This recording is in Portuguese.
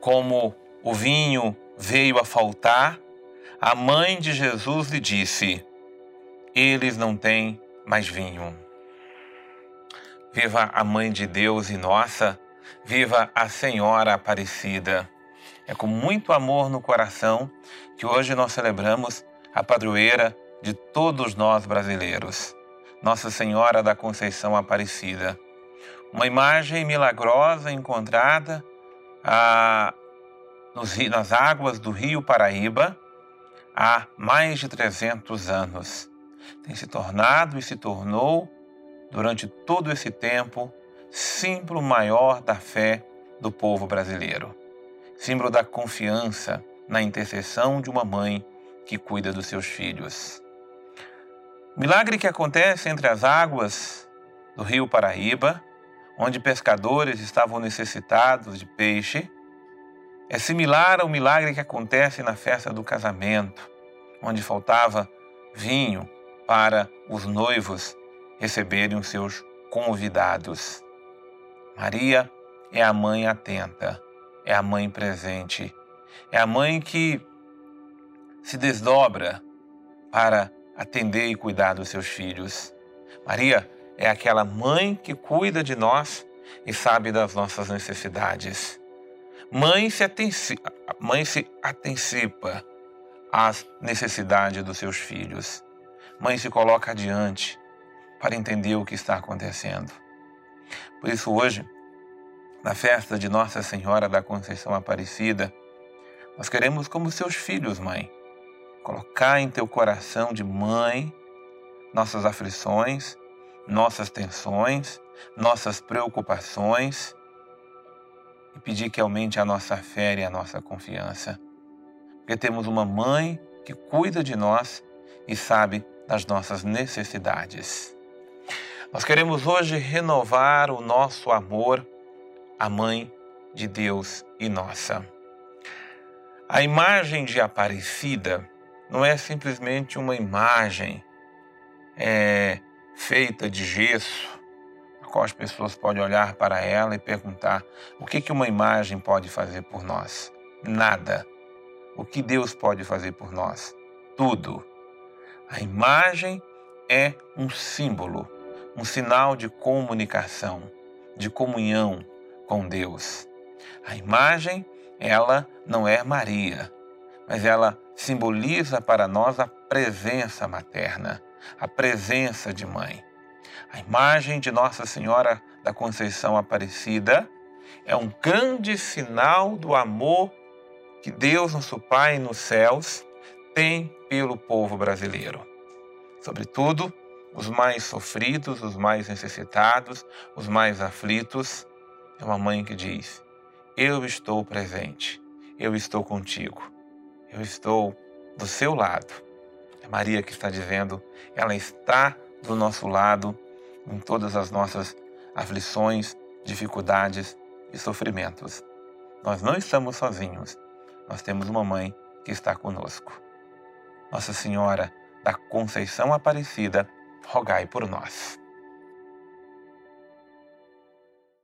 como o vinho veio a faltar, a mãe de Jesus lhe disse: eles não têm mais vinho. Viva a Mãe de Deus e nossa, viva a Senhora Aparecida. É com muito amor no coração que hoje nós celebramos a padroeira de todos nós brasileiros, Nossa Senhora da Conceição Aparecida. Uma imagem milagrosa encontrada nas águas do Rio Paraíba há mais de 300 anos. Tem se tornado e se tornou, durante todo esse tempo, símbolo maior da fé do povo brasileiro. Símbolo da confiança na intercessão de uma mãe que cuida dos seus filhos. O milagre que acontece entre as águas do Rio Paraíba, onde pescadores estavam necessitados de peixe, é similar ao milagre que acontece na festa do casamento, onde faltava vinho para os noivos receberem os seus convidados. Maria é a mãe atenta, é a mãe presente, é a mãe que se desdobra para atender e cuidar dos seus filhos. Maria é aquela mãe que cuida de nós e sabe das nossas necessidades. Mãe se antecipa às necessidades dos seus filhos. Mãe se coloca adiante para entender o que está acontecendo. Por isso hoje, na festa de Nossa Senhora da Conceição Aparecida, nós queremos, como seus filhos, mãe, colocar em teu coração de mãe nossas aflições, nossas tensões, nossas preocupações e pedir que aumente a nossa fé e a nossa confiança. Porque temos uma mãe que cuida de nós e sabe das nossas necessidades. Nós queremos hoje renovar o nosso amor à Mãe de Deus e nossa. A imagem de Aparecida não é simplesmente uma imagem feita de gesso, a qual as pessoas podem olhar para ela e perguntar: o que uma imagem pode fazer por nós? Nada. O que Deus pode fazer por nós? Tudo. A imagem é um símbolo, um sinal de comunicação, de comunhão com Deus. A imagem, ela não é Maria, mas ela simboliza para nós a presença materna, a presença de mãe. A imagem de Nossa Senhora da Conceição Aparecida é um grande sinal do amor que Deus, nosso Pai nos céus, tem pelo povo brasileiro. Sobretudo, os mais sofridos, os mais necessitados, os mais aflitos. É uma mãe que diz: eu estou presente, eu estou contigo, eu estou do seu lado. É Maria que está dizendo, ela está do nosso lado em todas as nossas aflições, dificuldades e sofrimentos. Nós não estamos sozinhos, nós temos uma mãe que está conosco. Nossa Senhora da Conceição Aparecida, rogai por nós.